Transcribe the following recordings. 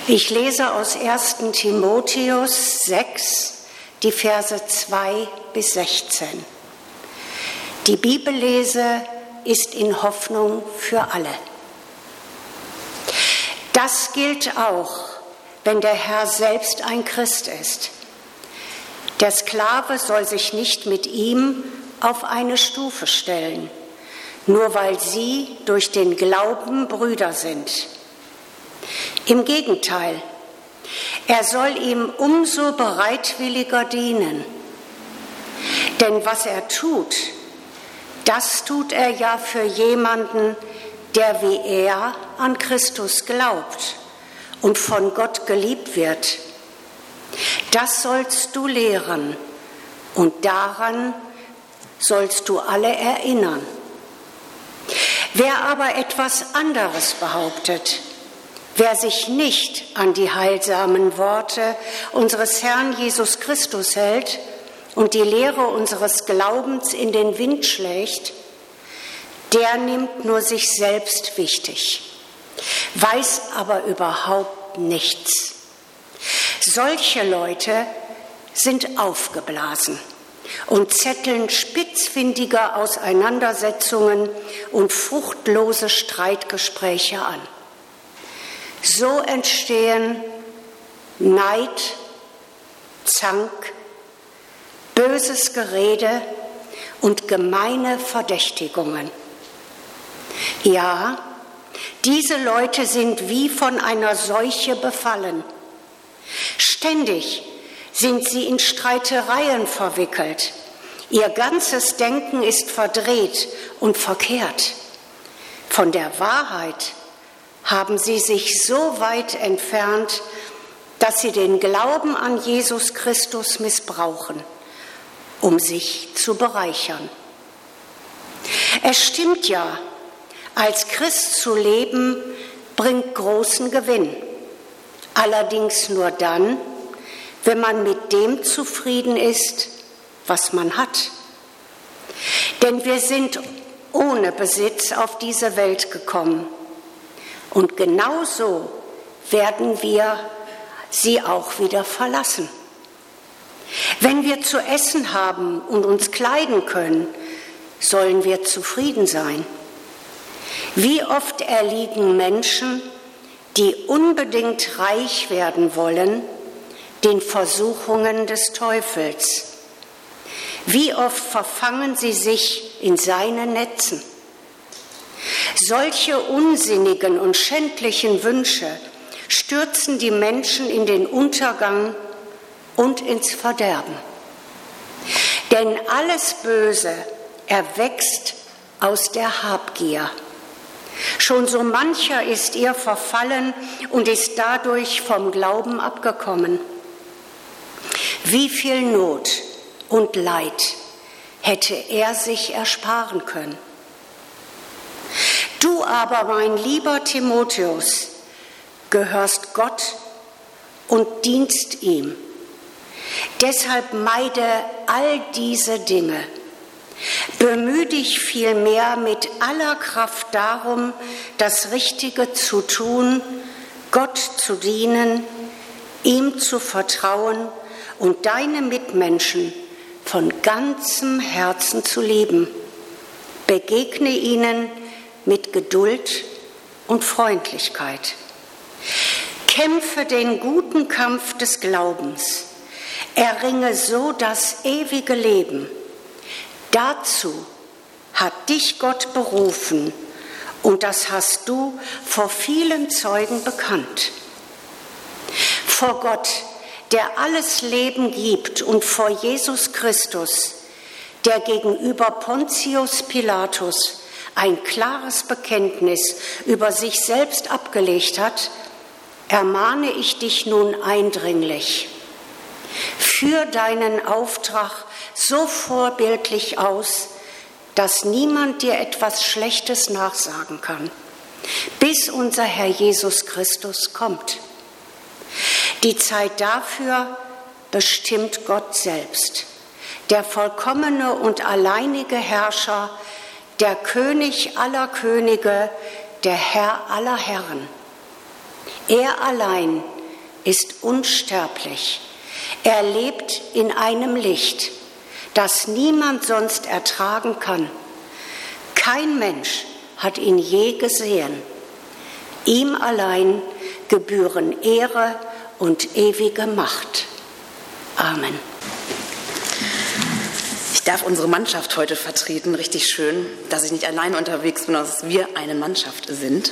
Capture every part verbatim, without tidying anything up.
Ich lese aus ersten Timotheus sechs, die Verse zwei bis sechzehn. Die Bibellese ist in Hoffnung für alle. Das gilt auch, wenn der Herr selbst ein Christ ist. Der Sklave soll sich nicht mit ihm auf eine Stufe stellen, nur weil sie durch den Glauben Brüder sind. Im Gegenteil, er soll ihm umso bereitwilliger dienen. Denn was er tut, das tut er ja für jemanden, der wie er an Christus glaubt und von Gott geliebt wird. Das sollst du lehren und daran sollst du alle erinnern. Wer aber etwas anderes behauptet, wer sich nicht an die heilsamen Worte unseres Herrn Jesus Christus hält und die Lehre unseres Glaubens in den Wind schlägt, der nimmt nur sich selbst wichtig, weiß aber überhaupt nichts. Solche Leute sind aufgeblasen und zetteln spitzfindige Auseinandersetzungen und fruchtlose Streitgespräche an. So entstehen Neid, Zank, böses Gerede und gemeine Verdächtigungen. Ja, diese Leute sind wie von einer Seuche befallen. Ständig sind sie in Streitereien verwickelt. Ihr ganzes Denken ist verdreht und verkehrt. Von der Wahrheit haben sie sich so weit entfernt, dass sie den Glauben an Jesus Christus missbrauchen, um sich zu bereichern. Es stimmt ja, als Christ zu leben bringt großen Gewinn. Allerdings nur dann, wenn man mit dem zufrieden ist, was man hat. Denn wir sind ohne Besitz auf diese Welt gekommen. Und genauso werden wir sie auch wieder verlassen. Wenn wir zu essen haben und uns kleiden können, sollen wir zufrieden sein. Wie oft erliegen Menschen, die unbedingt reich werden wollen, den Versuchungen des Teufels. Wie oft verfangen sie sich in seine Netzen. Solche unsinnigen und schändlichen Wünsche stürzen die Menschen in den Untergang und ins Verderben. Denn alles Böse erwächst aus der Habgier. Schon so mancher ist ihr verfallen und ist dadurch vom Glauben abgekommen. Wie viel Not und Leid hätte er sich ersparen können. Du aber, mein lieber Timotheus, gehörst Gott und dienst ihm. Deshalb meide all diese Dinge. Bemühe dich vielmehr mit aller Kraft darum, das Richtige zu tun, Gott zu dienen, ihm zu vertrauen und deine Mitmenschen von ganzem Herzen zu lieben. Begegne ihnen mit Geduld und Freundlichkeit. Kämpfe den guten Kampf des Glaubens. Erringe so das ewige Leben. Dazu hat dich Gott berufen und das hast du vor vielen Zeugen bekannt. Vor Gott, der alles Leben gibt, und vor Jesus Christus, der gegenüber Pontius Pilatus ein klares Bekenntnis über sich selbst abgelegt hat, ermahne ich dich nun eindringlich. Führ deinen Auftrag so vorbildlich aus, dass niemand dir etwas Schlechtes nachsagen kann, bis unser Herr Jesus Christus kommt. Die Zeit dafür bestimmt Gott selbst, der vollkommene und alleinige Herrscher, der König aller Könige, der Herr aller Herren. Er allein ist unsterblich. Er lebt in einem Licht, das niemand sonst ertragen kann. Kein Mensch hat ihn je gesehen. Ihm allein gebühren Ehre und ewige Macht. Amen. Ich darf unsere Mannschaft heute vertreten. Richtig schön, dass ich nicht alleine unterwegs bin, sondern dass wir eine Mannschaft sind.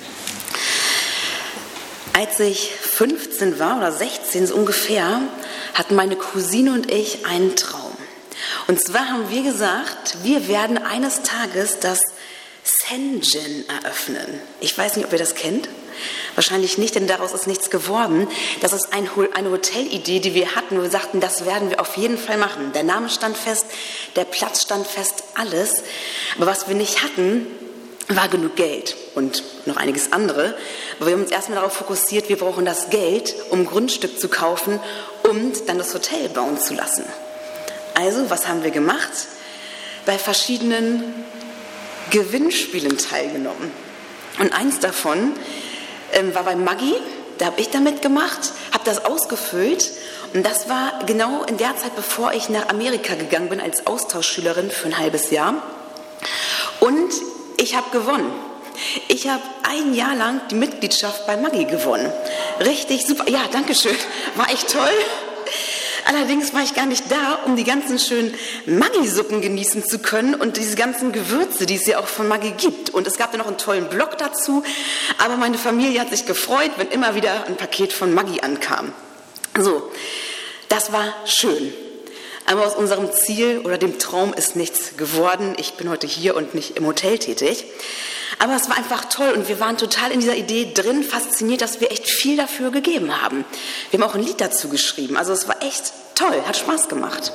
Als ich fünfzehn war oder sechzehn so ungefähr, hatten meine Cousine und ich einen Traum. Und zwar haben wir gesagt, wir werden eines Tages das Sengen eröffnen. Ich weiß nicht, ob ihr das kennt. Wahrscheinlich nicht, denn daraus ist nichts geworden. Das ist ein, eine Hotelidee, die wir hatten. Wir sagten, das werden wir auf jeden Fall machen. Der Name stand fest, der Platz stand fest, alles. Aber was wir nicht hatten, war genug Geld und noch einiges andere. Aber wir haben uns erstmal darauf fokussiert, wir brauchen das Geld, um ein Grundstück zu kaufen und dann das Hotel bauen zu lassen. Also, was haben wir gemacht? Bei verschiedenen Gewinnspielen teilgenommen. Und eins davon ähm, war bei Maggi, da habe ich da mitgemacht, habe das ausgefüllt. Und das war genau in der Zeit, bevor ich nach Amerika gegangen bin als Austauschschülerin für ein halbes Jahr. Und ich habe gewonnen. Ich habe ein Jahr lang die Mitgliedschaft bei Maggi gewonnen. Richtig super. Ja, danke schön. War echt toll. Allerdings war ich gar nicht da, um die ganzen schönen Maggi-Suppen genießen zu können und diese ganzen Gewürze, die es ja auch von Maggi gibt. Und es gab ja noch einen tollen Blog dazu. Aber meine Familie hat sich gefreut, wenn immer wieder ein Paket von Maggi ankam. So, das war schön. Aber aus unserem Ziel oder dem Traum ist nichts geworden. Ich bin heute hier und nicht im Hotel tätig. Aber es war einfach toll und wir waren total in dieser Idee drin, fasziniert, dass wir echt viel dafür gegeben haben. Wir haben auch ein Lied dazu geschrieben. Also es war echt toll, hat Spaß gemacht.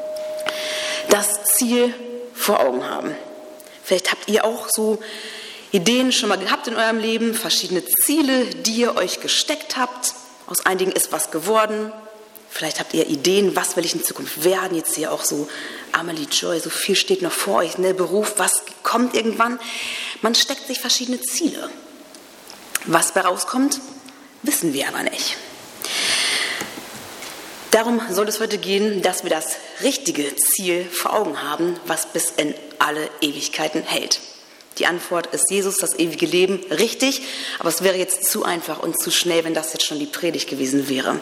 Das Ziel vor Augen haben. Vielleicht habt ihr auch so Ideen schon mal gehabt in eurem Leben, verschiedene Ziele, die ihr euch gesteckt habt. Aus einigen ist was geworden. Vielleicht habt ihr Ideen, was will ich in Zukunft werden? Jetzt hier auch so Amelie Joy, so viel steht noch vor euch, ne? Beruf, was kommt irgendwann? Man steckt sich verschiedene Ziele. Was bei rauskommt, wissen wir aber nicht. Darum soll es heute gehen, dass wir das richtige Ziel vor Augen haben, was bis in alle Ewigkeiten hält. Die Antwort ist Jesus, das ewige Leben, richtig, aber es wäre jetzt zu einfach und zu schnell, wenn das jetzt schon die Predigt gewesen wäre.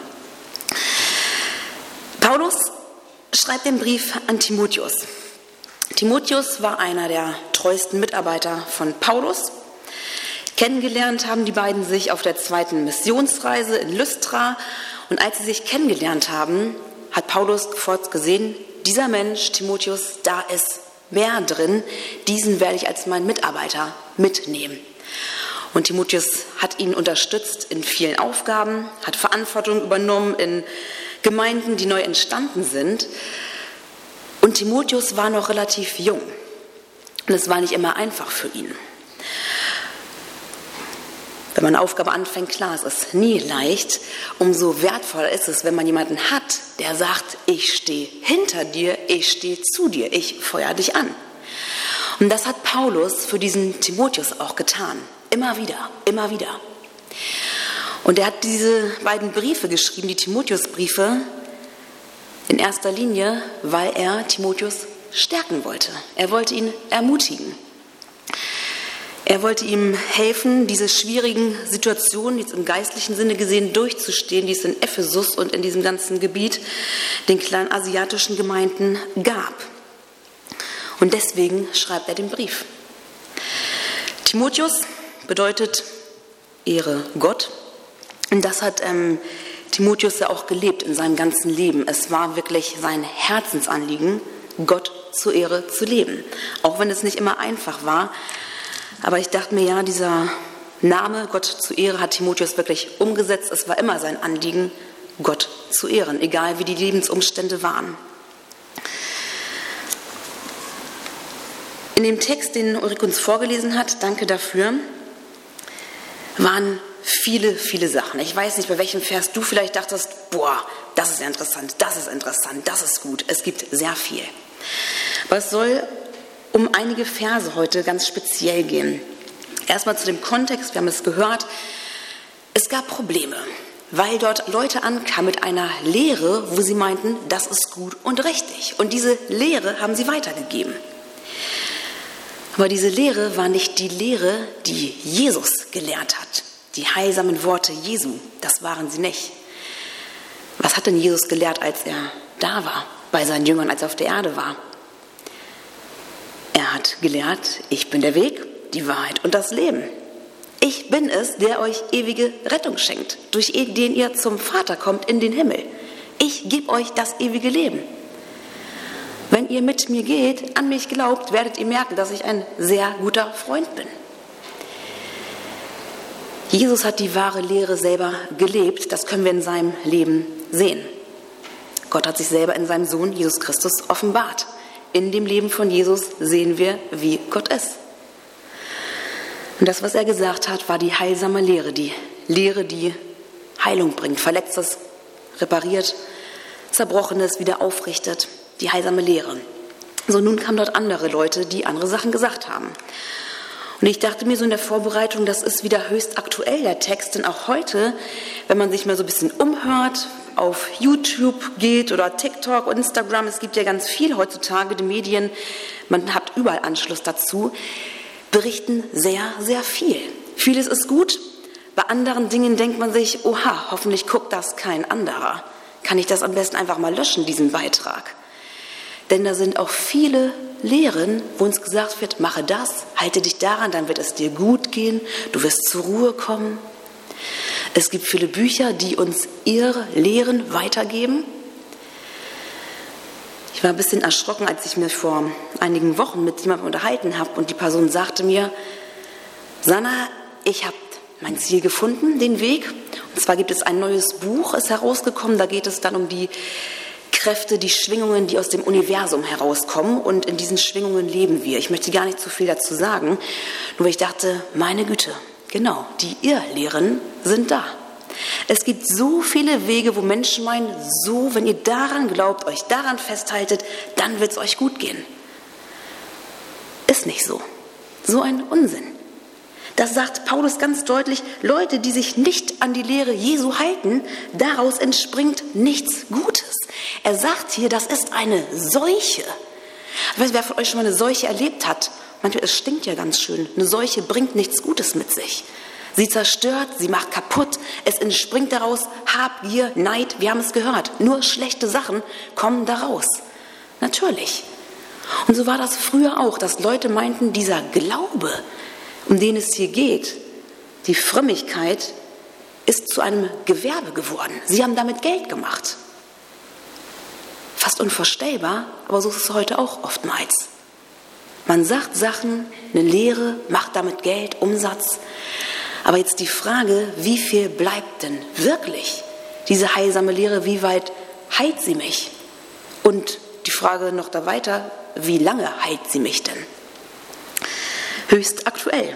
Paulus schreibt den Brief an Timotheus. Timotheus war einer der treuesten Mitarbeiter von Paulus. Kennengelernt haben die beiden sich auf der zweiten Missionsreise in Lystra. Und als sie sich kennengelernt haben, hat Paulus sofort gesehen, dieser Mensch, Timotheus, da ist mehr drin. Diesen werde ich als meinen Mitarbeiter mitnehmen. Und Timotheus hat ihn unterstützt in vielen Aufgaben, hat Verantwortung übernommen in Gemeinden, die neu entstanden sind. Und Timotheus war noch relativ jung. Und es war nicht immer einfach für ihn. Wenn man eine Aufgabe anfängt, klar, es ist nie leicht. Umso wertvoller ist es, wenn man jemanden hat, der sagt, ich stehe hinter dir, ich stehe zu dir, ich feuere dich an. Und das hat Paulus für diesen Timotheus auch getan. Immer wieder, immer wieder. Und er hat diese beiden Briefe geschrieben, die Timotheusbriefe, in erster Linie, weil er Timotheus stärken wollte. Er wollte ihn ermutigen. Er wollte ihm helfen, diese schwierigen Situationen, jetzt im geistlichen Sinne gesehen, durchzustehen, die es in Ephesus und in diesem ganzen Gebiet, den kleinen asiatischen Gemeinden, gab. Und deswegen schreibt er den Brief. Timotheus bedeutet Ehre Gott. Und das hat ähm, Timotheus ja auch gelebt in seinem ganzen Leben. Es war wirklich sein Herzensanliegen, Gott zur Ehre zu leben. Auch wenn es nicht immer einfach war. Aber ich dachte mir, ja, dieser Name Gott zur Ehre hat Timotheus wirklich umgesetzt. Es war immer sein Anliegen, Gott zu ehren, egal wie die Lebensumstände waren. In dem Text, den Ulrike uns vorgelesen hat, danke dafür, waren viele, viele Sachen. Ich weiß nicht, bei welchem Vers du vielleicht dachtest, boah, das ist ja interessant, das ist interessant, das ist gut. Es gibt sehr viel. Aber es soll um einige Verse heute ganz speziell gehen. Erstmal zu dem Kontext, wir haben es gehört, es gab Probleme. weil dort Leute ankamen mit einer Lehre, wo sie meinten, das ist gut und richtig. Und diese Lehre haben sie weitergegeben. Aber diese Lehre war nicht die Lehre, die Jesus gelehrt hat. Die heilsamen Worte Jesu, das waren sie nicht. Was hat denn Jesus gelehrt, als er da war, bei seinen Jüngern, als er auf der Erde war? Er hat gelehrt, ich bin der Weg, die Wahrheit und das Leben. Ich bin es, der euch ewige Rettung schenkt, durch den ihr zum Vater kommt in den Himmel. Ich gebe euch das ewige Leben. Wenn ihr mit mir geht, an mich glaubt, werdet ihr merken, dass ich ein sehr guter Freund bin. Jesus hat die wahre Lehre selber gelebt, das können wir in seinem Leben sehen. Gott hat sich selber in seinem Sohn Jesus Christus offenbart. In dem Leben von Jesus sehen wir, wie Gott ist. Und das, was er gesagt hat, war die heilsame Lehre, die Lehre, die Heilung bringt, Verletztes repariert, Zerbrochenes wieder aufrichtet, die heilsame Lehre. So, nun kamen dort andere Leute, die andere Sachen gesagt haben. Und ich dachte mir so in der Vorbereitung, das ist wieder höchst aktuell, der Text, denn auch heute, wenn man sich mal so ein bisschen umhört, auf YouTube geht oder TikTok, Instagram, es gibt ja ganz viel heutzutage, die Medien, man hat überall Anschluss dazu, berichten sehr, sehr viel. Vieles ist gut, bei anderen Dingen denkt man sich, oha, hoffentlich guckt das kein anderer. Kann ich das am besten einfach mal löschen, diesen Beitrag? Denn da sind auch viele Lehren, wo uns gesagt wird, mache das, halte dich daran, dann wird es dir gut gehen, du wirst zur Ruhe kommen. Es gibt viele Bücher, die uns ihre Lehren weitergeben. Ich war ein bisschen erschrocken, als ich mich vor einigen Wochen mit jemandem unterhalten habe und die Person sagte mir, Sanna, ich habe mein Ziel gefunden, den Weg. Und zwar gibt es ein neues Buch, ist herausgekommen, da geht es dann um die Kräfte, die Schwingungen, die aus dem Universum herauskommen und in diesen Schwingungen leben wir. Ich möchte gar nicht zu viel dazu sagen, nur weil ich dachte, meine Güte, genau, die Irrlehren sind da. Es gibt so viele Wege, wo Menschen meinen, so, wenn ihr daran glaubt, euch daran festhaltet, dann wird es euch gut gehen. Ist nicht so. So ein Unsinn. Das sagt Paulus ganz deutlich, Leute, die sich nicht an die Lehre Jesu halten, daraus entspringt nichts Gutes. Er sagt hier, das ist eine Seuche. Ich weiß nicht, wer von euch schon mal eine Seuche erlebt hat. Manchmal, es stinkt ja ganz schön. Eine Seuche bringt nichts Gutes mit sich. Sie zerstört, sie macht kaputt, es entspringt daraus Habgier, Neid, wir haben es gehört. Nur schlechte Sachen kommen daraus. Natürlich. Und so war das früher auch, dass Leute meinten, dieser Glaube, um den es hier geht, die Frömmigkeit, ist zu einem Gewerbe geworden. Sie haben damit Geld gemacht. Fast unvorstellbar, aber so ist es heute auch oftmals. Man sagt Sachen, eine Lehre, macht damit Geld, Umsatz. Aber jetzt die Frage, wie viel bleibt denn wirklich diese heilsame Lehre, wie weit heilt sie mich? Und die Frage noch da weiter, wie lange heilt sie mich denn? Höchst aktuell.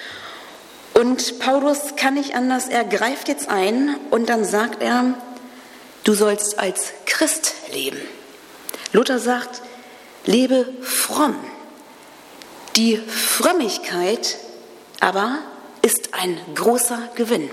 Und Paulus kann nicht anders, er greift jetzt ein und dann sagt er, du sollst als Christ leben. Luther sagt, lebe fromm. Die Frömmigkeit aber ist ein großer Gewinn.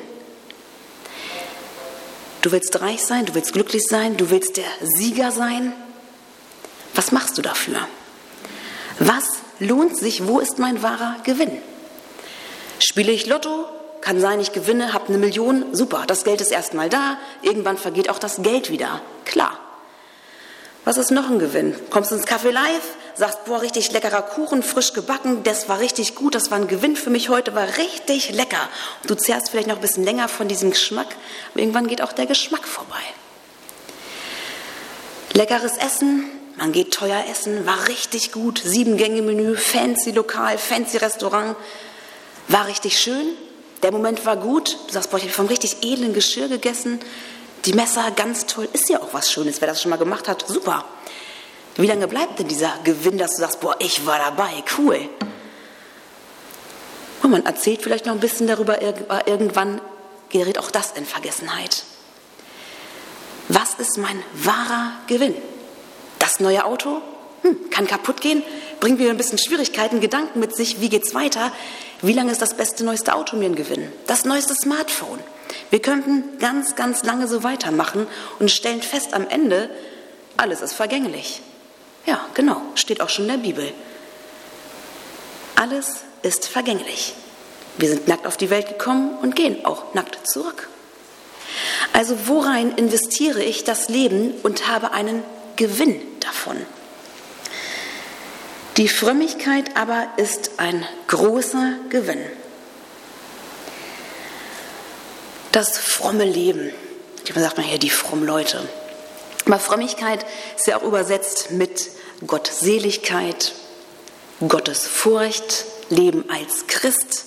Du willst reich sein, du willst glücklich sein, du willst der Sieger sein. Was machst du dafür? Was lohnt sich? Wo ist mein wahrer Gewinn? Spiele ich Lotto? Kann sein, ich gewinne, habe eine Million, super, das Geld ist erstmal da, irgendwann vergeht auch das Geld wieder, klar. Was ist noch ein Gewinn? Kommst ins Café Live, sagst, boah, richtig leckerer Kuchen, frisch gebacken, das war richtig gut, das war ein Gewinn für mich heute, war richtig lecker. Und du zehrst vielleicht noch ein bisschen länger von diesem Geschmack, aber irgendwann geht auch der Geschmack vorbei. Leckeres Essen, man geht teuer essen, war richtig gut, Sieben-Gänge-Menü, fancy Lokal, fancy Restaurant, war richtig schön, der Moment war gut, du sagst, boah, ich habe vom richtig edlen Geschirr gegessen, die Messer, ganz toll, ist ja auch was Schönes, wer das schon mal gemacht hat, super. Wie lange bleibt denn dieser Gewinn, dass du sagst, boah, ich war dabei, cool. Und man erzählt vielleicht noch ein bisschen darüber, aber irgendwann gerät auch das in Vergessenheit. Was ist mein wahrer Gewinn? Das neue Auto? Hm, kann kaputt gehen. bringt wieder ein bisschen Schwierigkeiten, Gedanken mit sich, wie geht's weiter? Wie lange ist das beste, neueste Auto mir ein Gewinn? Das neueste Smartphone. Wir könnten ganz, ganz lange so weitermachen und stellen fest am Ende, alles ist vergänglich. Ja, genau, steht auch schon in der Bibel. Alles ist vergänglich. Wir sind nackt auf die Welt gekommen und gehen auch nackt zurück. Also worein investiere ich das Leben und habe einen Gewinn davon? Die Frömmigkeit aber ist ein großer Gewinn. Das fromme Leben, man sagt man hier die frommen Leute. Aber Frömmigkeit ist ja auch übersetzt mit Gottseligkeit, Gottesfurcht, Leben als Christ.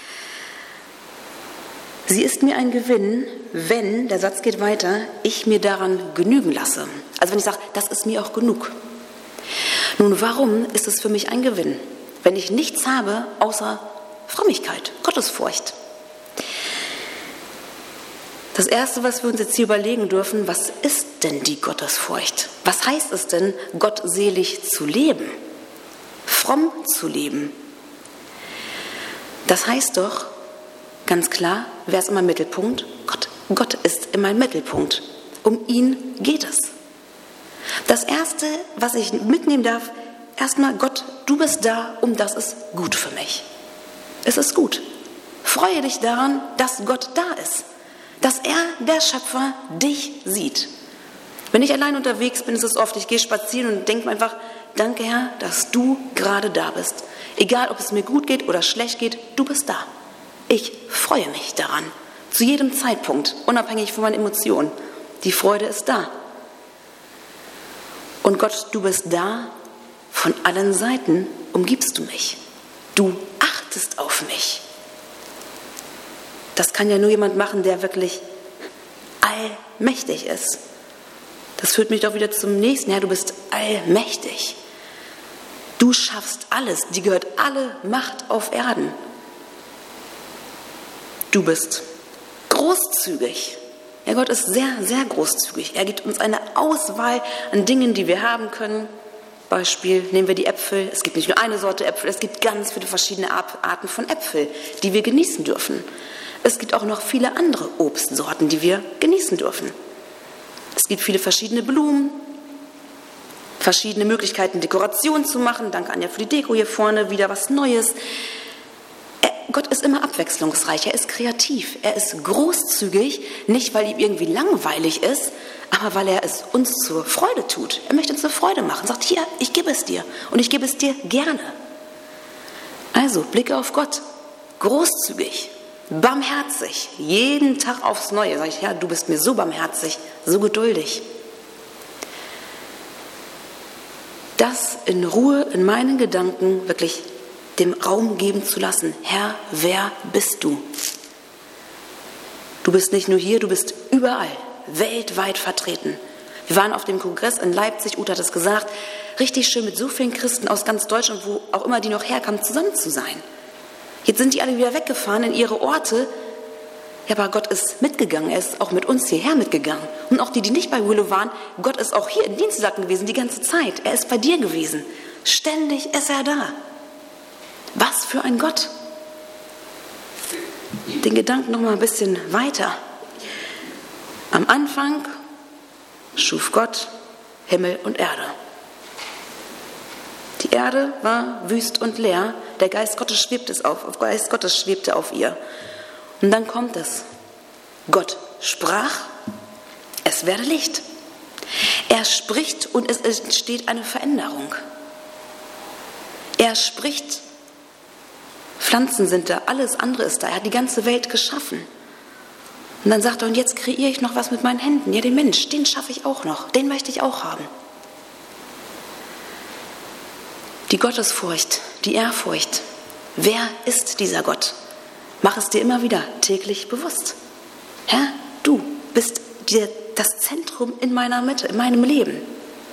Sie ist mir ein Gewinn, wenn, der Satz geht weiter, ich mir daran genügen lasse. Also wenn ich sage, das ist mir auch genug. Nun, warum ist es für mich ein Gewinn, wenn ich nichts habe außer Frömmigkeit, Gottesfurcht? Das Erste, was wir uns jetzt hier überlegen dürfen, was ist denn die Gottesfurcht? Was heißt es denn, gottselig zu leben, fromm zu leben? Das heißt doch, ganz klar, wer ist immer im Mittelpunkt? Gott. Gott ist immer im Mittelpunkt. Um ihn geht es. Das Erste, was ich mitnehmen darf, erstmal, Gott, du bist da und das ist gut für mich. Es ist gut. Freue dich daran, dass Gott da ist. Dass er, der Schöpfer, dich sieht. Wenn ich allein unterwegs bin, ist es oft, ich gehe spazieren und denke mir einfach, danke Herr, dass du gerade da bist. Egal, ob es mir gut geht oder schlecht geht, du bist da. Ich freue mich daran. Zu jedem Zeitpunkt, unabhängig von meinen Emotionen. Die Freude ist da. Und Gott, du bist da, von allen Seiten umgibst du mich. Du achtest auf mich. Das kann ja nur jemand machen, der wirklich allmächtig ist. Das führt mich doch wieder zum nächsten. Ja, du bist allmächtig. Du schaffst alles. Dir gehört alle Macht auf Erden. Du bist großzügig. Ja, Gott ist sehr, sehr großzügig. Er gibt uns eine Auswahl an Dingen, die wir haben können. Beispiel, nehmen wir die Äpfel. Es gibt nicht nur eine Sorte Äpfel, es gibt ganz viele verschiedene Arten von Äpfel, die wir genießen dürfen. Es gibt auch noch viele andere Obstsorten, die wir genießen dürfen. Es gibt viele verschiedene Blumen, verschiedene Möglichkeiten, Dekoration zu machen. Danke, Anja, für die Deko hier vorne, wieder was Neues. Er, Gott ist immer abwechslungsreich, er ist kreativ, er ist großzügig, nicht weil ihm irgendwie langweilig ist, aber weil er es uns zur Freude tut. Er möchte uns eine Freude machen, sagt, hier, ich gebe es dir und ich gebe es dir gerne. Also, blicke auf Gott, großzügig. Barmherzig, jeden Tag aufs Neue. Sag ich, ja, du bist mir so barmherzig, so geduldig. Das in Ruhe in meinen Gedanken wirklich dem Raum geben zu lassen. Herr, wer bist du? Du bist nicht nur hier, du bist überall, weltweit vertreten. Wir waren auf dem Kongress in Leipzig, Uta hat es gesagt, richtig schön mit so vielen Christen aus ganz Deutschland, wo auch immer die noch herkamen, zusammen zu sein. Jetzt sind die alle wieder weggefahren in ihre Orte. Ja, aber Gott ist mitgegangen. Er ist auch mit uns hierher mitgegangen. Und auch die, die nicht bei Willow waren, Gott ist auch hier in Dienstlaken gewesen, die ganze Zeit. Er ist bei dir gewesen. Ständig ist er da. Was für ein Gott. Den Gedanken noch mal ein bisschen weiter. Am Anfang schuf Gott Himmel und Erde. Die Erde war wüst und leer, der Geist Gottes schwebte es auf, der Geist Gottes schwebte auf ihr. Und dann kommt es. Gott sprach, es werde Licht. Er spricht und es entsteht eine Veränderung. Er spricht, Pflanzen sind da, alles andere ist da. Er hat die ganze Welt geschaffen. Und dann sagt er, und jetzt kreiere ich noch was mit meinen Händen. Ja, den Mensch, den schaffe ich auch noch, den möchte ich auch haben. Die Gottesfurcht, die Ehrfurcht. Wer ist dieser Gott? Mach es dir immer wieder täglich bewusst. Herr, du bist dir das Zentrum in meiner Mitte, in meinem Leben.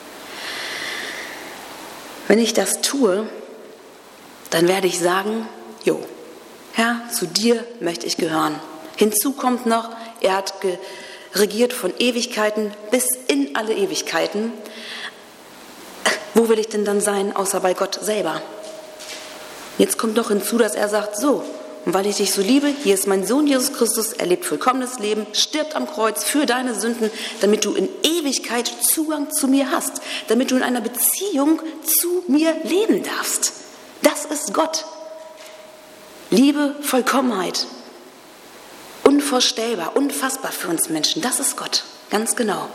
Wenn ich das tue, dann werde ich sagen, jo, Herr, zu dir möchte ich gehören. Hinzu kommt noch, er hat regiert von Ewigkeiten bis in alle Ewigkeiten. wo will ich denn dann sein, außer bei Gott selber? Jetzt kommt noch hinzu, dass er sagt, so, und weil ich dich so liebe, hier ist mein Sohn Jesus Christus, er lebt vollkommenes Leben, stirbt am Kreuz für deine Sünden, damit du in Ewigkeit Zugang zu mir hast, damit du in einer Beziehung zu mir leben darfst. Das ist Gott. Liebe, Vollkommenheit, unvorstellbar, unfassbar für uns Menschen, das ist Gott, ganz genau.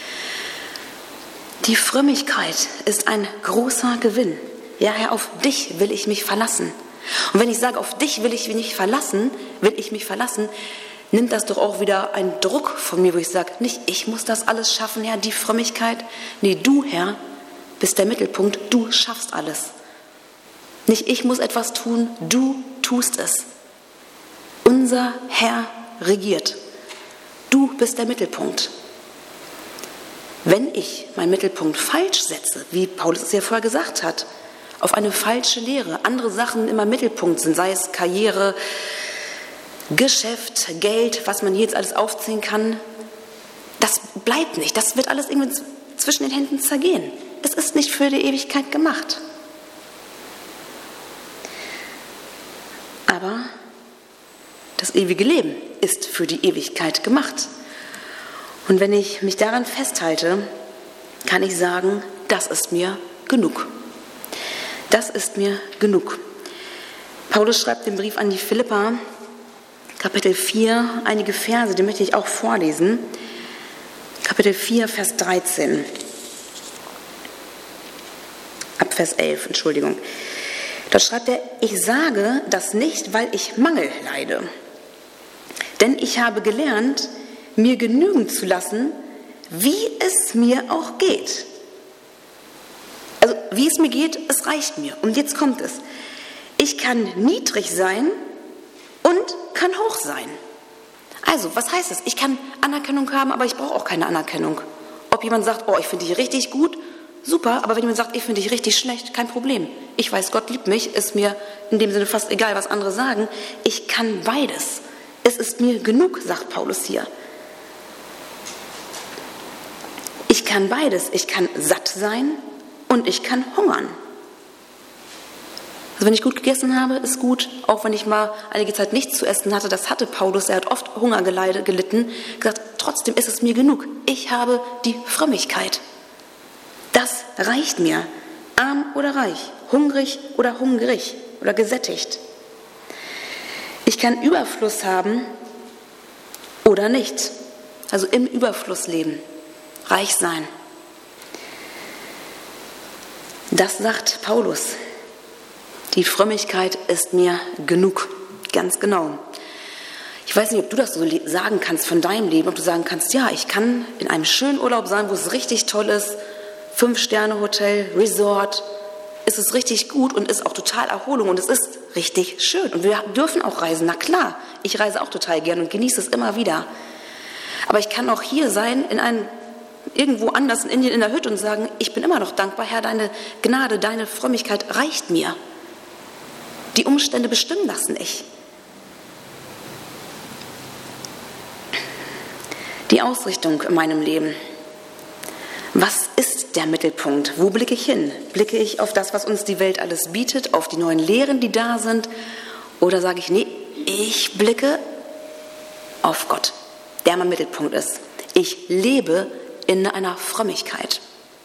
Die Frömmigkeit ist ein großer Gewinn. Ja, Herr, auf dich will ich mich verlassen. Und wenn ich sage, auf dich will ich mich verlassen, will ich mich verlassen, nimmt das doch auch wieder einen Druck von mir, wo ich sage, nicht ich muss das alles schaffen, Herr, die Frömmigkeit. Nee, du, Herr, bist der Mittelpunkt, du schaffst alles. Nicht ich muss etwas tun, du tust es. Unser Herr regiert. Du bist der Mittelpunkt. Wenn ich meinen Mittelpunkt falsch setze, wie Paulus es ja vorher gesagt hat, auf eine falsche Lehre, andere Sachen immer Mittelpunkt sind, sei es Karriere, Geschäft, Geld, was man hier jetzt alles aufzählen kann, das bleibt nicht. Das wird alles irgendwie zwischen den Händen zergehen. Es ist nicht für die Ewigkeit gemacht. Aber das ewige Leben ist für die Ewigkeit gemacht. Und wenn ich mich daran festhalte, kann ich sagen, das ist mir genug. Das ist mir genug. Paulus schreibt den Brief an die Philipper, Kapitel vier, einige Verse, die möchte ich auch vorlesen. Kapitel vier, Vers dreizehn. Ab Vers elf, Entschuldigung. Dort schreibt er, ich sage das nicht, weil ich Mangel leide. Denn ich habe gelernt, mir genügen zu lassen, wie es mir auch geht. Also, wie es mir geht, es reicht mir. Und jetzt kommt es. Ich kann niedrig sein und kann hoch sein. Also, was heißt das? Ich kann Anerkennung haben, aber ich brauche auch keine Anerkennung. Ob jemand sagt, oh, ich finde dich richtig gut, super, aber wenn jemand sagt, ich finde dich richtig schlecht, kein Problem. Ich weiß, Gott liebt mich, ist mir in dem Sinne fast egal, was andere sagen. Ich kann beides. Es ist mir genug, sagt Paulus hier. Ich kann beides. Ich kann satt sein und ich kann hungern. Also wenn ich gut gegessen habe, ist gut. Auch wenn ich mal einige Zeit nichts zu essen hatte, das hatte Paulus, er hat oft Hunger gelitten, gesagt, trotzdem ist es mir genug. Ich habe die Frömmigkeit. Das reicht mir. Arm oder reich, hungrig oder hungrig oder gesättigt. Ich kann Überfluss haben oder nicht. Also im Überfluss leben. Reich sein. Das sagt Paulus. Die Frömmigkeit ist mir genug. Ganz genau. Ich weiß nicht, ob du das so sagen kannst von deinem Leben, ob du sagen kannst, ja, ich kann in einem schönen Urlaub sein, wo es richtig toll ist, Fünf-Sterne-Hotel, Resort, ist es richtig gut und ist auch total Erholung und es ist richtig schön. Und wir dürfen auch reisen, na klar, ich reise auch total gern und genieße es immer wieder. Aber ich kann auch hier sein, in einem, irgendwo anders in Indien in der Hütte und sagen, ich bin immer noch dankbar, Herr, deine Gnade, deine Frömmigkeit reicht mir. Die Umstände bestimmen das nicht. Die Ausrichtung in meinem Leben. Was ist der Mittelpunkt? Wo blicke ich hin? Blicke ich auf das, was uns die Welt alles bietet, auf die neuen Lehren, die da sind? Oder sage ich, nee, ich blicke auf Gott, der mein Mittelpunkt ist. Ich lebe in einer Frömmigkeit.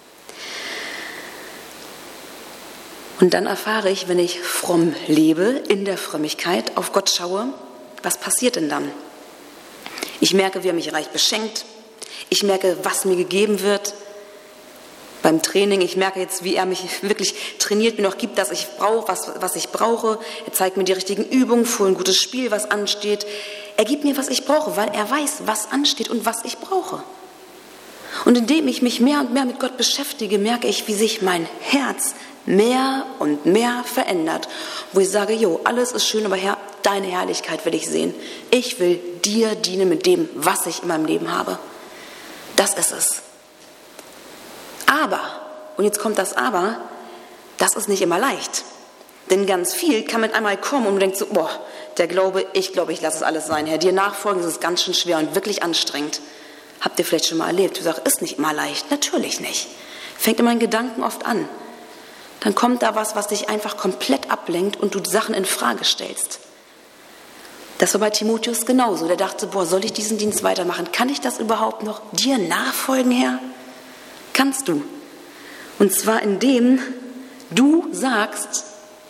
Und dann erfahre ich, wenn ich fromm lebe, in der Frömmigkeit, auf Gott schaue, was passiert denn dann? Ich merke, wie er mich reich beschenkt. Ich merke, was mir gegeben wird beim Training. Ich merke jetzt, wie er mich wirklich trainiert, mir noch gibt, dass ich brauche, was, was ich brauche. Er zeigt mir die richtigen Übungen für ein gutes Spiel, was ansteht. Er gibt mir, was ich brauche, weil er weiß, was ansteht und was ich brauche. Und indem ich mich mehr und mehr mit Gott beschäftige, merke ich, wie sich mein Herz mehr und mehr verändert. Wo ich sage, jo, alles ist schön, aber Herr, deine Herrlichkeit will ich sehen. Ich will dir dienen mit dem, was ich in meinem Leben habe. Das ist es. Aber, und jetzt kommt das Aber, das ist nicht immer leicht. Denn ganz viel kann mit einmal kommen und man denkt so, boah, der Glaube, ich glaube, ich lasse es alles sein. Herr, dir nachfolgen, das ist ganz schön schwer und wirklich anstrengend. Habt ihr vielleicht schon mal erlebt? Du sagst, ist nicht immer leicht. Natürlich nicht. Fängt in meinen Gedanken oft an. Dann kommt da was, was dich einfach komplett ablenkt und du Sachen in Frage stellst. Das war bei Timotheus genauso. Der dachte, boah, soll ich diesen Dienst weitermachen? Kann ich das überhaupt noch? Dir nachfolgen, Herr? Kannst du. Und zwar indem du sagst,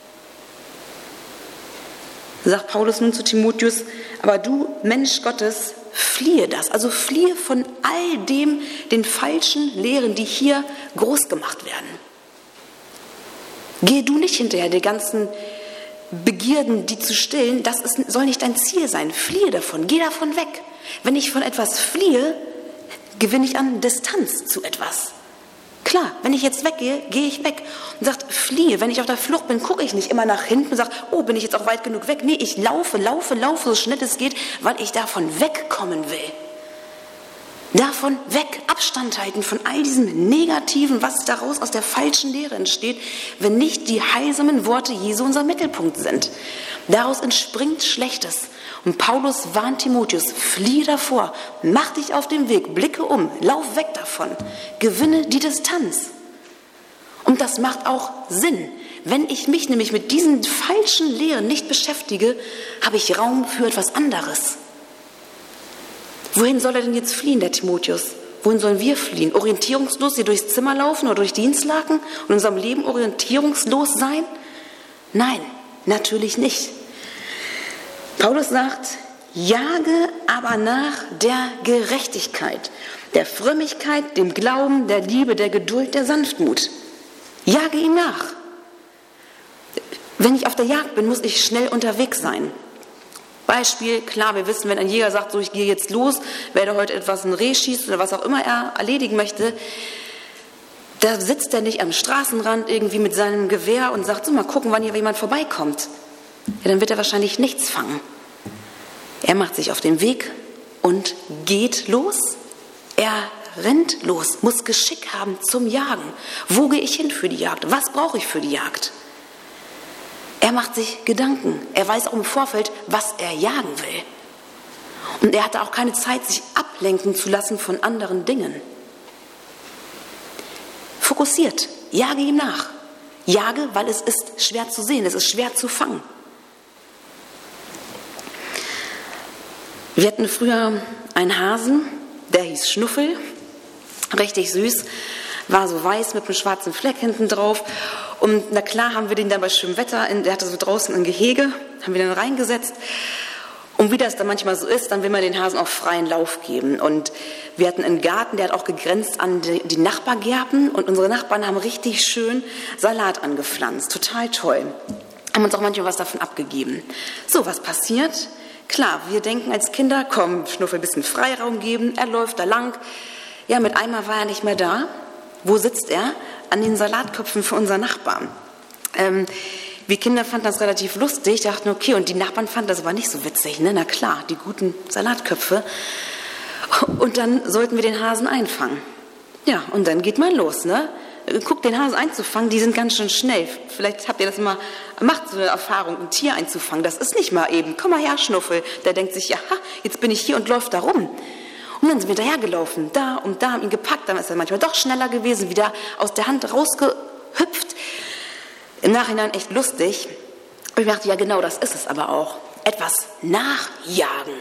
sagt Paulus nun zu Timotheus, aber du, Mensch Gottes, fliehe das. Also fliehe von all dem, den falschen Lehren, die hier groß gemacht werden. Gehe du nicht hinterher, die ganzen Begierden, die zu stillen, das ist, soll nicht dein Ziel sein. Fliehe davon, geh davon weg. Wenn ich von etwas fliehe, gewinne ich an Distanz zu etwas. Klar, wenn ich jetzt weggehe, gehe ich weg und sage, fliehe. Wenn ich auf der Flucht bin, gucke ich nicht immer nach hinten und sage, oh, bin ich jetzt auch weit genug weg? Nee, ich laufe, laufe, laufe, so schnell es geht, weil ich davon wegkommen will. Davon weg, Abstand halten von all diesem Negativen, was daraus aus der falschen Lehre entsteht, wenn nicht die heilsamen Worte Jesu unser Mittelpunkt sind. Daraus entspringt Schlechtes. Und Paulus warnt Timotheus, fliehe davor, mach dich auf den Weg, blicke um, lauf weg davon, gewinne die Distanz. Und das macht auch Sinn. Wenn ich mich nämlich mit diesen falschen Lehren nicht beschäftige, habe ich Raum für etwas anderes. Wohin soll er denn jetzt fliehen, der Timotheus? Wohin sollen wir fliehen? Orientierungslos hier durchs Zimmer laufen oder durch Dienstlaken und in unserem Leben orientierungslos sein? Nein, natürlich nicht. Paulus sagt, jage aber nach der Gerechtigkeit, der Frömmigkeit, dem Glauben, der Liebe, der Geduld, der Sanftmut. Jage ihm nach. Wenn ich auf der Jagd bin, muss ich schnell unterwegs sein. Beispiel, klar, wir wissen, wenn ein Jäger sagt, so ich gehe jetzt los, werde heute etwas ein Reh schießt oder was auch immer er erledigen möchte, da sitzt er nicht am Straßenrand irgendwie mit seinem Gewehr und sagt, so mal gucken, wann hier jemand vorbeikommt. Ja, dann wird er wahrscheinlich nichts fangen. Er macht sich auf den Weg und geht los. Er rennt los, muss Geschick haben zum Jagen. Wo gehe ich hin für die Jagd? Was brauche ich für die Jagd? Er macht sich Gedanken. Er weiß auch im Vorfeld, was er jagen will. Und er hatte auch keine Zeit, sich ablenken zu lassen von anderen Dingen. Fokussiert. Jage ihm nach. Jage, weil es ist schwer zu sehen, es ist schwer zu fangen. Wir hatten früher einen Hasen, der hieß Schnuffel. Richtig süß. War so weiß mit einem schwarzen Fleck hinten drauf. Und na klar haben wir den dann bei schönem Wetter, in, der hatte so draußen ein Gehege, haben wir dann reingesetzt. Und wie das dann manchmal so ist, dann will man den Hasen auch freien Lauf geben. Und wir hatten einen Garten, der hat auch gegrenzt an die, die Nachbargärten. Und unsere Nachbarn haben richtig schön Salat angepflanzt. Total toll. Haben uns auch manchmal was davon abgegeben. So, was passiert? Klar, wir denken als Kinder, komm, Schnuffel ein bisschen Freiraum geben. Er läuft da lang. Ja, mit einmal war er nicht mehr da. Wo sitzt er? An den Salatköpfen für unseren Nachbarn. Ähm, wir Kinder fanden das relativ lustig, dachten, okay, und die Nachbarn fanden das aber nicht so witzig, ne? Na klar, die guten Salatköpfe. Und dann sollten wir den Hasen einfangen. Ja, und dann geht man los, ne? Guckt, den Hasen einzufangen, die sind ganz schön schnell. Vielleicht habt ihr das immer, macht so eine Erfahrung, ein Tier einzufangen. Das ist nicht mal eben, komm mal her, Schnuffel. Der denkt sich, ja, jetzt bin ich hier und läuft da rum. Und dann sind wir hinterhergelaufen, da und da, haben ihn gepackt, dann ist er manchmal doch schneller gewesen, wieder aus der Hand rausgehüpft. Im Nachhinein echt lustig. Und ich dachte, ja genau, das ist es aber auch. Etwas nachjagen.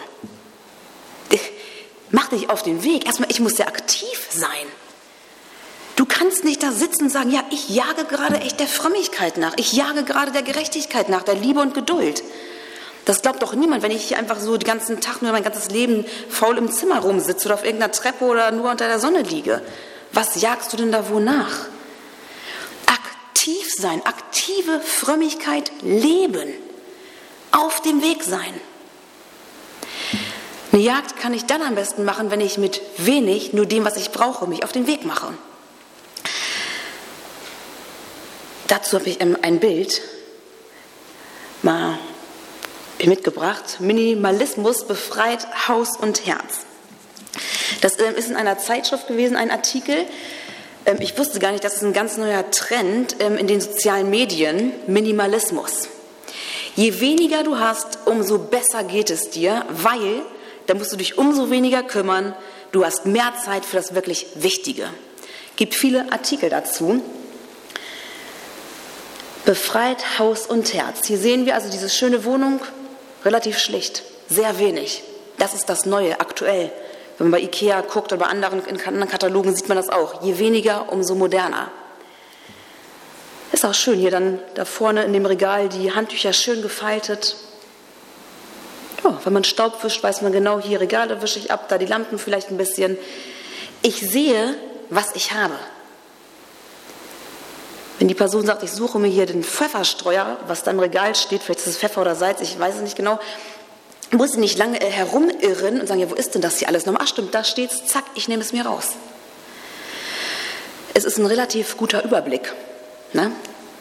Mach dich auf den Weg. Erstmal, ich muss ja aktiv sein. Du kannst nicht da sitzen und sagen, ja, ich jage gerade echt der Frömmigkeit nach. Ich jage gerade der Gerechtigkeit nach, der Liebe und Geduld. Das glaubt doch niemand, wenn ich hier einfach so den ganzen Tag, nur mein ganzes Leben faul im Zimmer rumsitze oder auf irgendeiner Treppe oder nur unter der Sonne liege. Was jagst du denn da wo nach? Aktiv sein, aktive Frömmigkeit leben, auf dem Weg sein. Eine Jagd kann ich dann am besten machen, wenn ich mit wenig, nur dem, was ich brauche, mich auf den Weg mache. Dazu habe ich ein Bild mal mitgebracht. Minimalismus befreit Haus und Herz. Das ist in einer Zeitschrift gewesen, ein Artikel. Ich wusste gar nicht, das ist ein ganz neuer Trend in den sozialen Medien, Minimalismus. Je weniger du hast, umso besser geht es dir, weil da musst du dich umso weniger kümmern, du hast mehr Zeit für das wirklich Wichtige. Gibt viele Artikel dazu. Befreit Haus und Herz. Hier sehen wir also diese schöne Wohnung, relativ schlicht, sehr wenig. Das ist das Neue, aktuell. Wenn man bei Ikea guckt oder bei anderen, in anderen Katalogen sieht man das auch. Je weniger, umso moderner. Ist auch schön, hier dann da vorne in dem Regal die Handtücher schön gefaltet. Ja, wenn man Staub wischt, weiß man genau, hier Regale wische ich ab, da die Lampen vielleicht ein bisschen. Ich sehe, was ich habe. Wenn die Person sagt, ich suche mir hier den Pfefferstreuer, was da im Regal steht, vielleicht ist es Pfeffer oder Salz, ich weiß es nicht genau, muss ich nicht lange herumirren und sagen, ja, wo ist denn das hier alles nochmal? Ach stimmt, da steht's, zack, ich nehme es mir raus. Es ist ein relativ guter Überblick. Ne?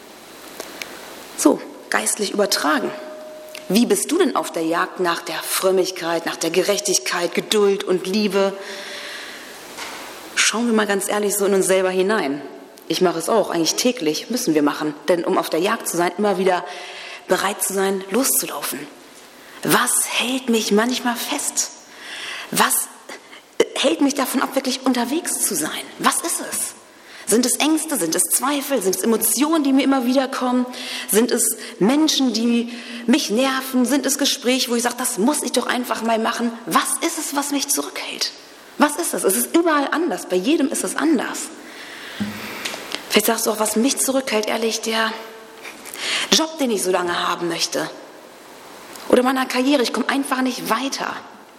So, geistlich übertragen. Wie bist du denn auf der Jagd nach der Frömmigkeit, nach der Gerechtigkeit, Geduld und Liebe? Schauen wir mal ganz ehrlich so in uns selber hinein. Ich mache es auch, eigentlich täglich müssen wir machen. Denn um auf der Jagd zu sein, immer wieder bereit zu sein, loszulaufen. Was hält mich manchmal fest? Was hält mich davon ab, wirklich unterwegs zu sein? Was ist es? Sind es Ängste, sind es Zweifel, sind es Emotionen, die mir immer wieder kommen? Sind es Menschen, die mich nerven? Sind es Gespräche, wo ich sage, das muss ich doch einfach mal machen? Was ist es, was mich zurückhält? Was ist es? Es ist überall anders, bei jedem ist es anders. Vielleicht sagst du auch, was mich zurückhält, ehrlich, der Job, den ich so lange haben möchte. Oder meiner Karriere, ich komme einfach nicht weiter.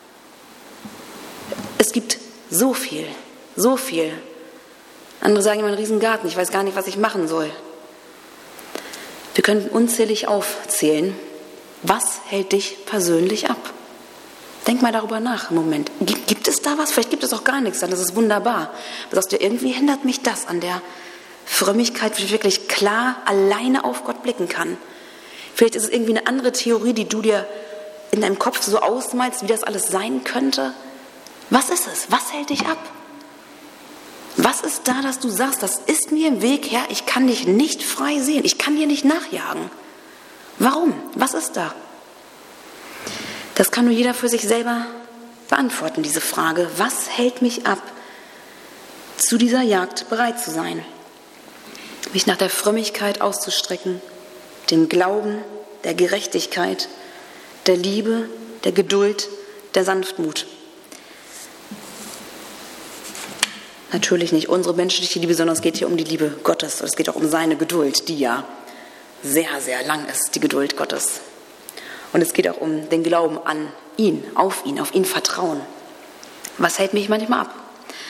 Es gibt so viel, so viel. Andere sagen, ich habe einen riesen Garten, ich weiß gar nicht, was ich machen soll. Wir können unzählig aufzählen. Was hält dich persönlich ab? Denk mal darüber nach im Moment. Gibt, gibt es da was? Vielleicht gibt es auch gar nichts, dann ist es wunderbar. Du sagst dir, irgendwie hindert mich das an der Frömmigkeit, wie ich wirklich klar alleine auf Gott blicken kann. Vielleicht ist es irgendwie eine andere Theorie, die du dir in deinem Kopf so ausmalst, wie das alles sein könnte. Was ist es? Was hält dich ab? Was ist da, dass du sagst, das ist mir im Weg, Herr, ich kann dich nicht frei sehen, ich kann dir nicht nachjagen. Warum? Was ist da? Das kann nur jeder für sich selber beantworten, diese Frage. Was hält mich ab, zu dieser Jagd bereit zu sein? Mich nach der Frömmigkeit auszustrecken, dem Glauben, der Gerechtigkeit, der Liebe, der Geduld, der Sanftmut. Natürlich nicht unsere menschliche Liebe, sondern es geht hier um die Liebe Gottes. Es geht auch um seine Geduld, die ja sehr, sehr lang ist, die Geduld Gottes. Und es geht auch um den Glauben an ihn, auf ihn, auf ihn vertrauen. Was hält mich manchmal ab?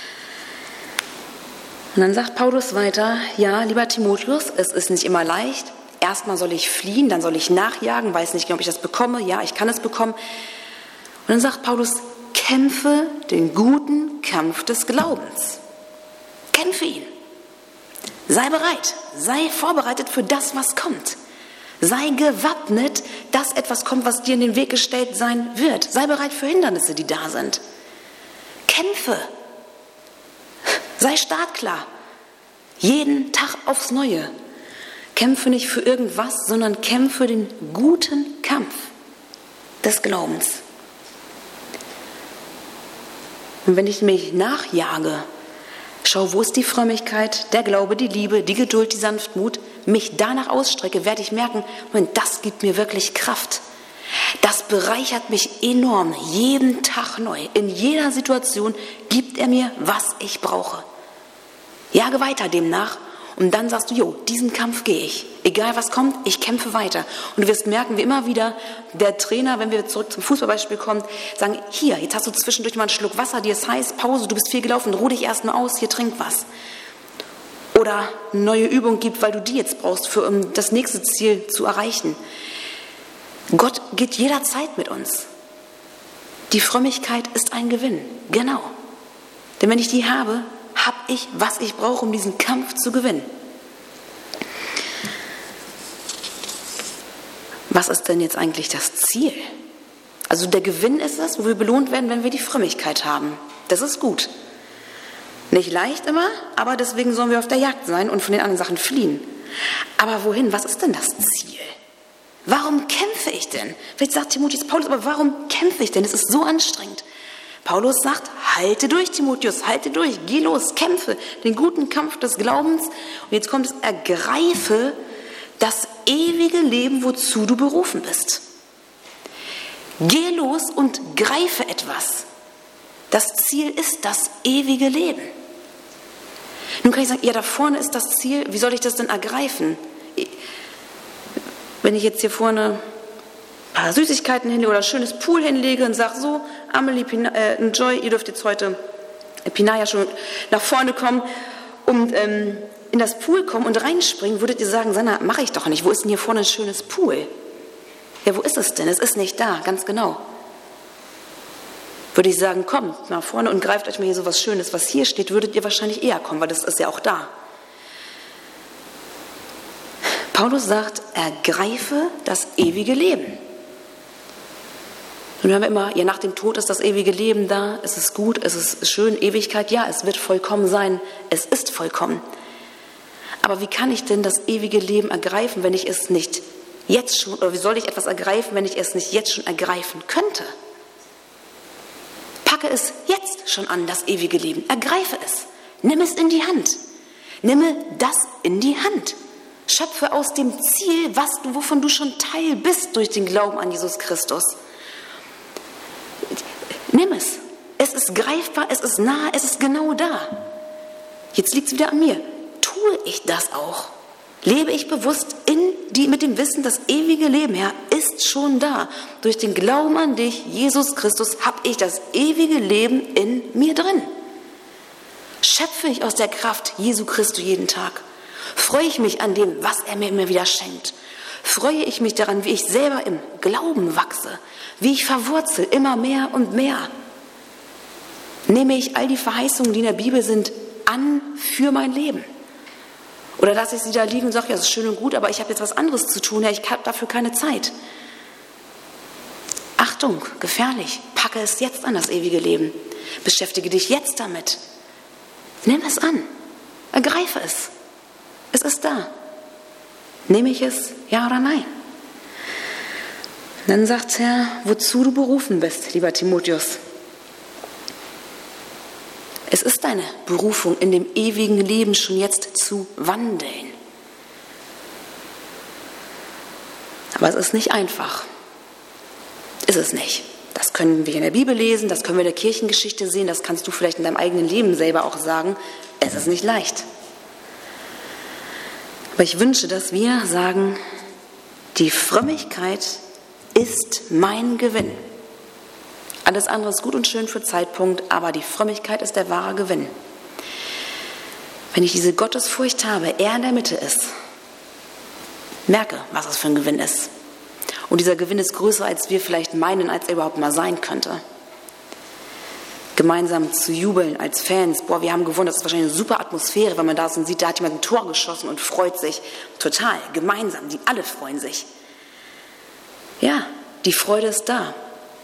Und dann sagt Paulus weiter, ja, lieber Timotheus, es ist nicht immer leicht. Erstmal soll ich fliehen, dann soll ich nachjagen, weiß nicht genau, ob ich das bekomme. Ja, ich kann es bekommen. Und dann sagt Paulus, kämpfe den guten Kampf des Glaubens. Kämpfe ihn. Sei bereit, sei vorbereitet für das, was kommt. Sei gewappnet, dass etwas kommt, was dir in den Weg gestellt sein wird. Sei bereit für Hindernisse, die da sind. Kämpfe. Sei startklar. Jeden Tag aufs Neue. Kämpfe nicht für irgendwas, sondern kämpfe den guten Kampf des Glaubens. Und wenn ich mich nachjage, schau, wo ist die Frömmigkeit, der Glaube, die Liebe, die Geduld, die Sanftmut, mich danach ausstrecke, werde ich merken, Moment, das gibt mir wirklich Kraft. Das bereichert mich enorm, jeden Tag neu. In jeder Situation gibt er mir, was ich brauche. Jage weiter demnach und dann sagst du, jo, diesen Kampf gehe ich. Egal was kommt, ich kämpfe weiter. Und du wirst merken, wie immer wieder der Trainer, wenn wir zurück zum Fußballbeispiel kommen, sagen, hier, jetzt hast du zwischendurch mal einen Schluck Wasser, dir ist heiß, Pause, du bist viel gelaufen, ruh dich erst mal aus, hier trink was. Oder eine neue Übung gibt, weil du die jetzt brauchst, für, um das nächste Ziel zu erreichen. Gott geht jederzeit mit uns. Die Frömmigkeit ist ein Gewinn, genau. Denn wenn ich die habe, habe ich, was ich brauche, um diesen Kampf zu gewinnen. Was ist denn jetzt eigentlich das Ziel? Also der Gewinn ist es, wo wir belohnt werden, wenn wir die Frömmigkeit haben. Das ist gut. Nicht leicht immer, aber deswegen sollen wir auf der Jagd sein und von den anderen Sachen fliehen. Aber wohin? Was ist denn das Ziel? Warum kämpfe ich denn? Vielleicht sagt Timotheus, Paulus, aber warum kämpfe ich denn? Es ist so anstrengend. Paulus sagt, halte durch, Timotheus, halte durch, geh los, kämpfe den guten Kampf des Glaubens. Und jetzt kommt es, ergreife das ewige Leben, wozu du berufen bist. Geh los und greife etwas. Das Ziel ist das ewige Leben. Nun kann ich sagen, ja, da vorne ist das Ziel, wie soll ich das denn ergreifen? Wenn ich jetzt hier vorne ein paar Süßigkeiten hinlege oder ein schönes Pool hinlege und sage, so, Amelie, Pina, äh, Joy, ihr dürft jetzt heute, äh, Pinaya schon nach vorne kommen und ähm, in das Pool kommen und reinspringen, würdet ihr sagen, Sanna, mache ich doch nicht. Wo ist denn hier vorne ein schönes Pool? Ja, wo ist es denn? Es ist nicht da, ganz genau. Würde ich sagen, kommt nach vorne und greift euch mal hier so was Schönes, was hier steht, würdet ihr wahrscheinlich eher kommen, weil das ist ja auch da. Paulus sagt, ergreife das ewige Leben. Und hören wir immer, ja, nach dem Tod ist das ewige Leben da, es ist gut, es ist schön, Ewigkeit, ja, es wird vollkommen sein, es ist vollkommen. Aber wie kann ich denn das ewige Leben ergreifen, wenn ich es nicht jetzt schon, oder wie soll ich etwas ergreifen, wenn ich es nicht jetzt schon ergreifen könnte? Packe es jetzt schon an, das ewige Leben. Ergreife es. Nimm es in die Hand. Nimm das in die Hand. Schöpfe aus dem Ziel, was du, wovon du schon Teil bist durch den Glauben an Jesus Christus. Nimm es. Es ist greifbar, es ist nah, es ist genau da. Jetzt liegt es wieder an mir. Tue ich das auch? Lebe ich bewusst in die, mit dem Wissen, das ewige Leben, Herr, ist schon da. Durch den Glauben an dich, Jesus Christus, habe ich das ewige Leben in mir drin. Schöpfe ich aus der Kraft Jesu Christi jeden Tag. Freue ich mich an dem, was er mir immer wieder schenkt. Freue ich mich daran, wie ich selber im Glauben wachse, wie ich verwurzel immer mehr und mehr. Nehme ich all die Verheißungen, die in der Bibel sind, an für mein Leben. Oder lasse ich sie da liegen und sage, ja, das ist schön und gut, aber ich habe jetzt was anderes zu tun, ja, ich habe dafür keine Zeit. Achtung, gefährlich, packe es jetzt an, das ewige Leben. Beschäftige dich jetzt damit. Nimm es an, ergreife es. Es ist da. Nehme ich es, ja oder nein? Dann sagt er, wozu du berufen bist, lieber Timotheus. Es ist deine Berufung, in dem ewigen Leben schon jetzt zu wandeln. Aber es ist nicht einfach. Ist es nicht. Das können wir in der Bibel lesen, das können wir in der Kirchengeschichte sehen, das kannst du vielleicht in deinem eigenen Leben selber auch sagen. Es ist nicht leicht. Aber ich wünsche, dass wir sagen, die Frömmigkeit ist mein Gewinn. Alles andere ist gut und schön für Zeitpunkt, aber die Frömmigkeit ist der wahre Gewinn. Wenn ich diese Gottesfurcht habe, er in der Mitte ist, merke, was es für ein Gewinn ist. Und dieser Gewinn ist größer, als wir vielleicht meinen, als er überhaupt mal sein könnte. Gemeinsam zu jubeln als Fans, boah, wir haben gewonnen, das ist wahrscheinlich eine super Atmosphäre, wenn man da ist und sieht, da hat jemand ein Tor geschossen und freut sich. Total, gemeinsam, die alle freuen sich. Ja, die Freude ist da.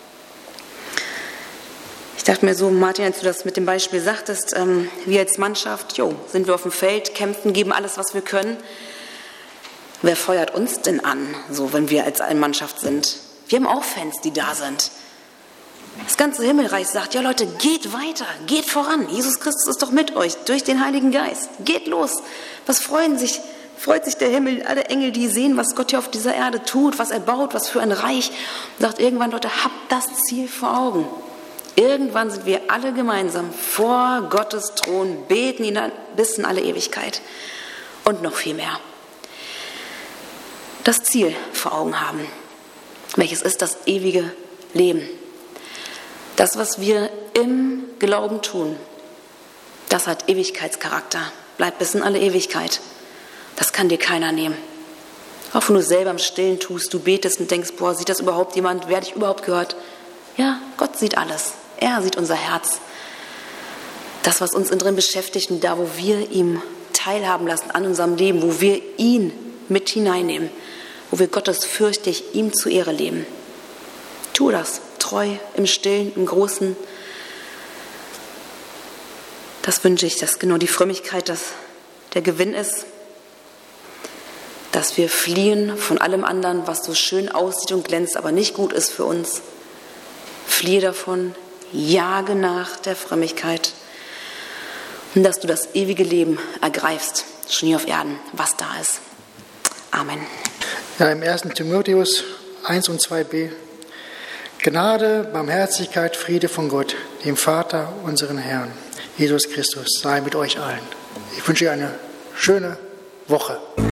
Ich dachte mir so, Martin, als du das mit dem Beispiel sagtest, ähm, wir als Mannschaft, jo, sind wir auf dem Feld, kämpfen, geben alles, was wir können. Wer feuert uns denn an, so wenn wir als eine Mannschaft sind? Wir haben auch Fans, die da sind. Das ganze Himmelreich sagt, ja Leute, geht weiter, geht voran. Jesus Christus ist doch mit euch, durch den Heiligen Geist. Geht los. Was freuen sich, freut sich der Himmel, alle Engel, die sehen, was Gott hier auf dieser Erde tut, was er baut, was für ein Reich. Und sagt irgendwann, Leute, habt das Ziel vor Augen. Irgendwann sind wir alle gemeinsam vor Gottes Thron, beten ihn an bis in alle Ewigkeit. Und noch viel mehr. Das Ziel vor Augen haben. Welches ist das ewige Leben? Das, was wir im Glauben tun, das hat Ewigkeitscharakter. Bleibt bis in alle Ewigkeit. Das kann dir keiner nehmen. Auch wenn du selber im Stillen tust, du betest und denkst, boah, sieht das überhaupt jemand? Werde ich überhaupt gehört? Ja, Gott sieht alles. Er sieht unser Herz. Das, was uns innen drin beschäftigt und da, wo wir ihm teilhaben lassen an unserem Leben, wo wir ihn mit hineinnehmen, wo wir gottesfürchtig ihm zu Ehre leben. Tu das, treu, im Stillen, im Großen. Das wünsche ich, dass genau die Frömmigkeit dass der Gewinn ist, dass wir fliehen von allem anderen, was so schön aussieht und glänzt, aber nicht gut ist für uns. Fliehe davon, jage nach der Frömmigkeit und dass du das ewige Leben ergreifst, schon hier auf Erden, was da ist. Amen. Ja, im ersten Timotheus eins und zwei b. Gnade, Barmherzigkeit, Friede von Gott, dem Vater, unseren Herrn, Jesus Christus, sei mit euch allen. Ich wünsche euch eine schöne Woche.